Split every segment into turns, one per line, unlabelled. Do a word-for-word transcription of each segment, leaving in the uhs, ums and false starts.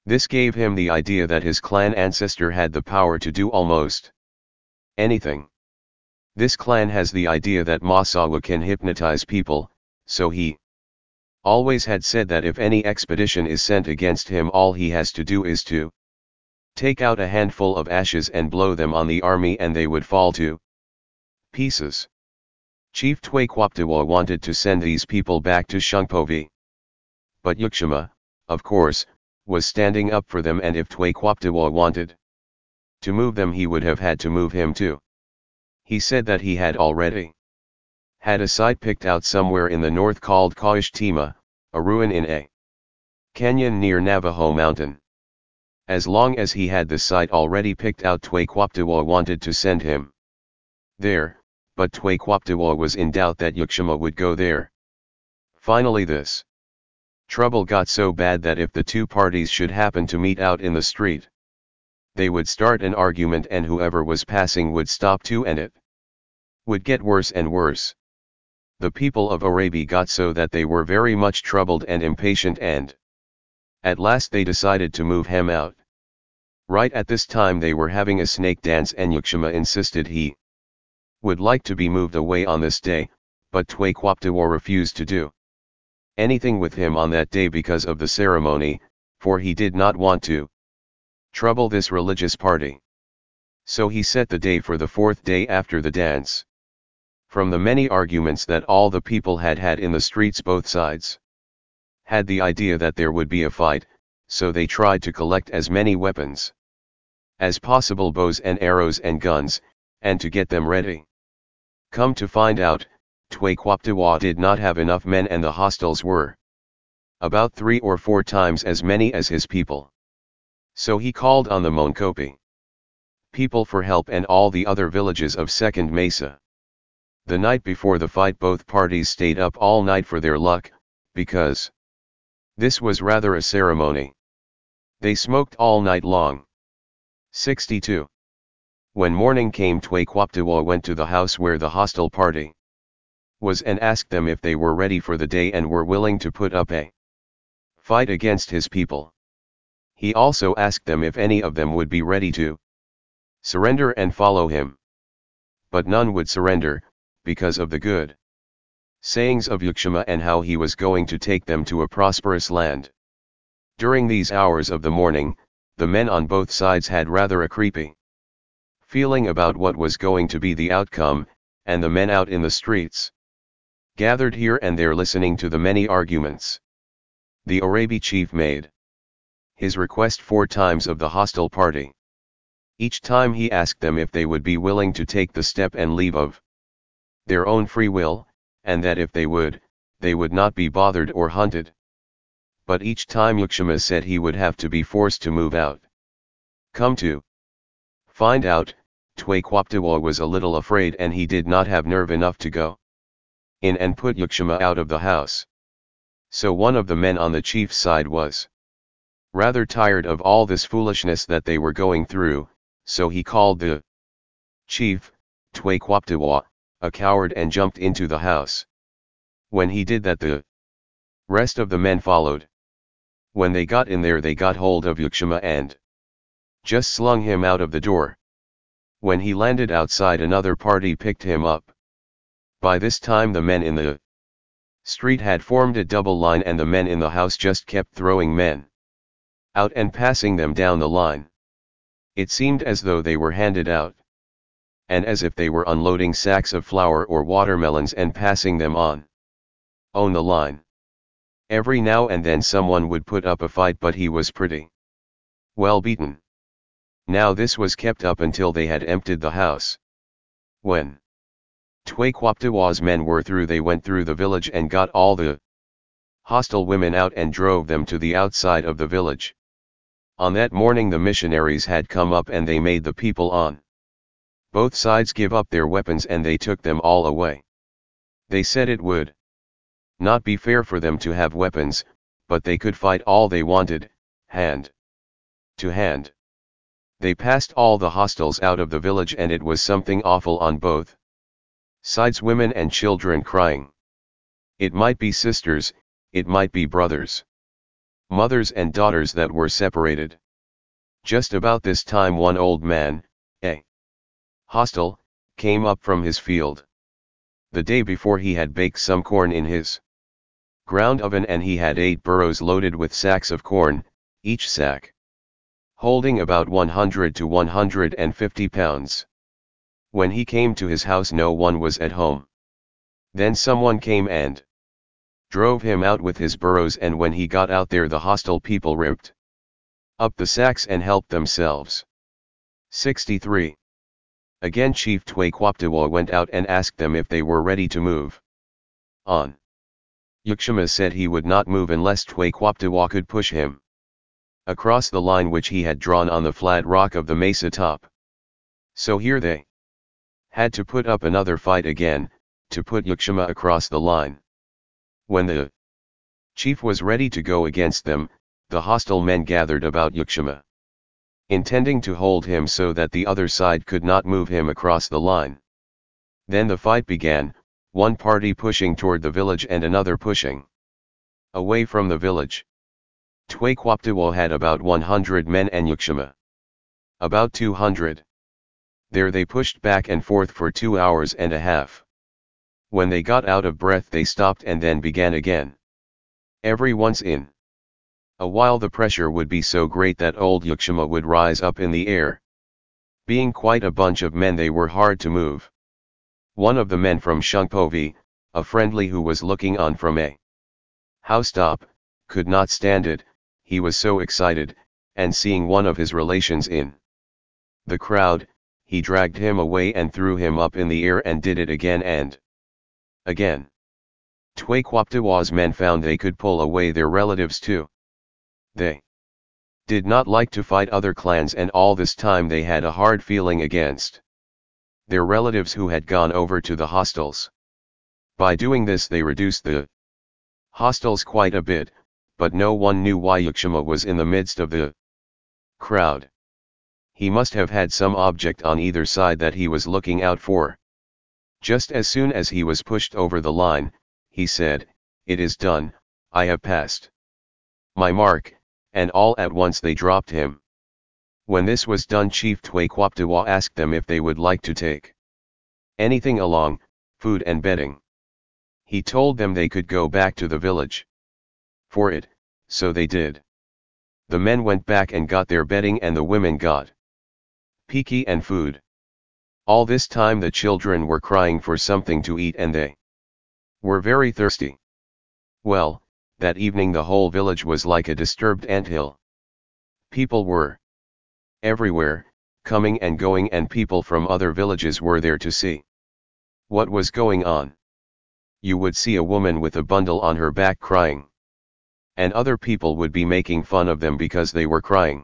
This gave him the idea that his clan ancestor had the power to do almost anything. This clan has the idea that Masawa can hypnotize people, so he always had said that if any expedition is sent against him, all he has to do is to take out a handful of ashes and blow them on the army and they would fall to pieces. Chief Twakwaptawa wanted to send these people back to Shungpovi. But Yukshima, of course, was standing up for them, and if Twakwaptawa wanted to move them, he would have had to move him too. He said that he had already had a site picked out somewhere in the north called Kaishtima, a ruin in a canyon near Navajo Mountain. As long as he had the site already picked out, Twakwaptawa wanted to send him there, but Twakwaptawa was in doubt that Yukshima would go there. Finally, this trouble got so bad that if the two parties should happen to meet out in the street, they would start an argument, and whoever was passing would stop too, and it would get worse and worse. The people of Arabi got so that they were very much troubled and impatient, and at last they decided to move him out. Right at this time they were having a snake dance, and Yukshima insisted he would like to be moved away on this day, but Twakwaptawa refused to do anything with him on that day because of the ceremony, for he did not want to trouble this religious party. So he set the day for the fourth day after the dance. From the many arguments that all the people had had in the streets, both sides had the idea that there would be a fight, so they tried to collect as many weapons as possible, bows and arrows and guns, and to get them ready. Come to find out, Twakwaptawa did not have enough men, and the hostiles were about three or four times as many as his people. So he called on the Monkopi people for help and all the other villages of Second Mesa. The night before the fight, both parties stayed up all night for their luck, because this was rather a ceremony. They smoked all night long. sixty-two. When morning came, Twakwaptawa went to the house where the hostile party was and asked them if they were ready for the day and were willing to put up a fight against his people. He also asked them if any of them would be ready to surrender and follow him. But none would surrender, because of the good sayings of Yukshima and how he was going to take them to a prosperous land. During these hours of the morning, the men on both sides had rather a creepy feeling about what was going to be the outcome, and the men out in the streets gathered here and there listening to the many arguments. The Arabi chief made his request four times of the hostile party. Each time he asked them if they would be willing to take the step and leave of their own free will, and that if they would, they would not be bothered or hunted. But each time Yukshima said he would have to be forced to move out. Come to find out, Twakwaptawa was a little afraid, and he did not have nerve enough to go in and put Yukshima out of the house. So one of the men on the chief's side was rather tired of all this foolishness that they were going through, so he called the chief, Twakwaptawa, a coward, and jumped into the house. When he did that, the rest of the men followed. When they got in there, they got hold of Yukshima and just slung him out of the door. When he landed outside, another party picked him up. By this time the men in the street had formed a double line, and the men in the house just kept throwing men out and passing them down the line. It seemed as though they were handed out, and as if they were unloading sacks of flour or watermelons and passing them on on the line. Every now and then someone would put up a fight, but he was pretty well beaten. Now this was kept up until they had emptied the house. When Twakwaptawa's men were through, they went through the village and got all the hostile women out and drove them to the outside of the village. On that morning the missionaries had come up, and they made the people on both sides give up their weapons, and they took them all away. They said it would not be fair for them to have weapons, but they could fight all they wanted, hand to hand. They passed all the hostiles out of the village, and it was something awful on both sides, women and children crying. It might be sisters, it might be brothers. mothers and daughters that were separated. Just about this time one old man, a hostile, came up from his field. The day before he had baked some corn in his ground oven, and he had eight burros loaded with sacks of corn, each sack holding about one hundred to one hundred fifty pounds. When he came to his house no one was at home. Then someone came and drove him out with his burros, and when he got out there the hostile people ripped up the sacks and helped themselves. sixty-three. Again Chief Twaquaptewa went out and asked them if they were ready to move on. Yuxima said he would not move unless Twaquaptewa could push him across the line which he had drawn on the flat rock of the mesa top. So here they had to put up another fight again, to put Yuxima across the line. When the chief was ready to go against them, the hostile men gathered about Yuxima, intending to hold him so that the other side could not move him across the line. Then the fight began, one party pushing toward the village and another pushing away from the village. Twaquaptewa had about one hundred men and Yuxima about two hundred. There they pushed back and forth for two hours and a half. When they got out of breath they stopped and then began again. Every once in a while the pressure would be so great that old Yuxima would rise up in the air. Being quite a bunch of men they were hard to move. One of the men from Shungpovi, a friendly who was looking on from a housetop, could not stand it. He was so excited, and seeing one of his relations in the crowd, he dragged him away and threw him up in the air and did it again and again. Twaquaptewa's men found they could pull away their relatives too. They did not like to fight other clans, and all this time they had a hard feeling against their relatives who had gone over to the hostiles. By doing this they reduced the hostiles quite a bit, but no one knew why Yuxima was in the midst of the crowd. He must have had some object on either side that he was looking out for. Just as soon as he was pushed over the line, he said, "It is done, I have passed my mark," and all at once they dropped him. When this was done, Chief Twaquaptewa asked them if they would like to take anything along, food and bedding. He told them they could go back to the village for it, so they did. The men went back and got their bedding, and the women got piki and food. All this time the children were crying for something to eat and they were very thirsty. Well, that evening the whole village was like a disturbed anthill. People were everywhere, coming and going, and people from other villages were there to see what was going on. You would see a woman with a bundle on her back crying, and other people would be making fun of them because they were crying.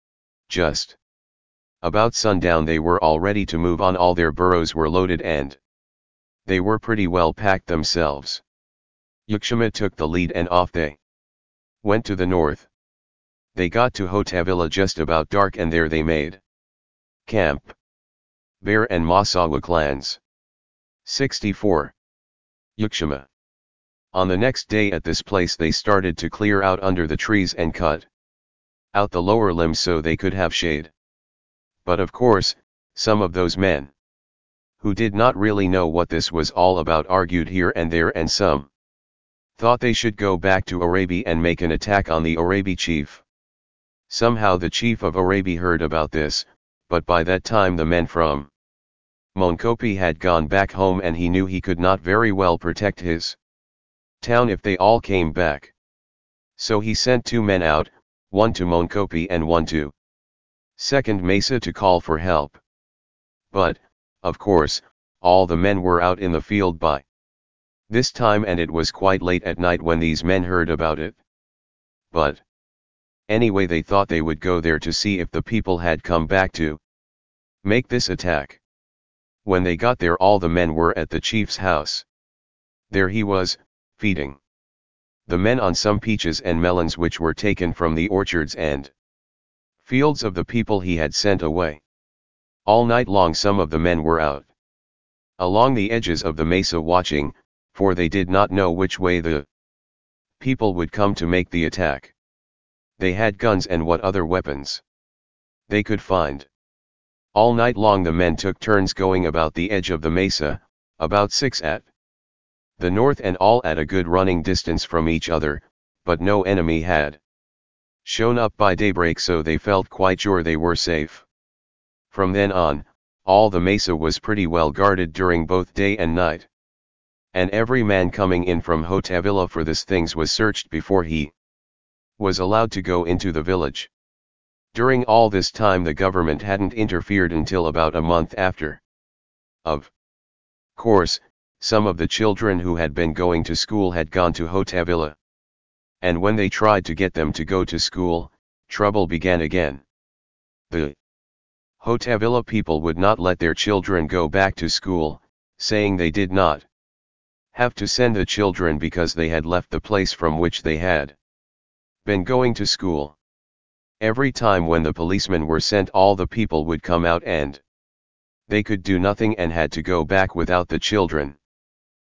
Just about sundown they were all ready to move on. All their burros were loaded and they were pretty well packed themselves. Yuxima took the lead and off they went to the north. They got to Hotavilla just about dark, and there they made camp. Bear and Masawa clans. sixty-four. Yuxima. On the next day at this place they started to clear out under the trees and cut out the lower limbs so they could have shade. But of course, some of those men who did not really know what this was all about argued here and there, and some thought they should go back to Arabi and make an attack on the Arabi chief. Somehow the chief of Arabi heard about this, but by that time the men from Monkopi had gone back home, and he knew he could not very well protect his town if they all came back. So he sent two men out, one to Monkopi and one to Second Mesa, to call for help. But, of course, all the men were out in the field by this time, and it was quite late at night when these men heard about it. But anyway, they thought they would go there to see if the people had come back to make this attack. When they got there, all the men were at the chief's house. There he was, feeding the men on some peaches and melons which were taken from the orchards and fields of the people he had sent away. All night long some of the men were out along the edges of the mesa watching, for they did not know which way the people would come to make the attack. They had guns and what other weapons they could find. All night long the men took turns going about the edge of the mesa, about six at the north and all at a good running distance from each other, but no enemy had shown up by daybreak, so they felt quite sure they were safe. From then on, all the mesa was pretty well guarded during both day and night. And every man coming in from Hotavilla for this things was searched before he was allowed to go into the village. During all this time the government hadn't interfered until about a month after. Of course, some of the children who had been going to school had gone to Hotavilla. And when they tried to get them to go to school, trouble began again. The Hotavilla people would not let their children go back to school, saying they did not have to send the children because they had left the place from which they had been going to school. Every time when the policemen were sent, all the people would come out and they could do nothing and had to go back without the children.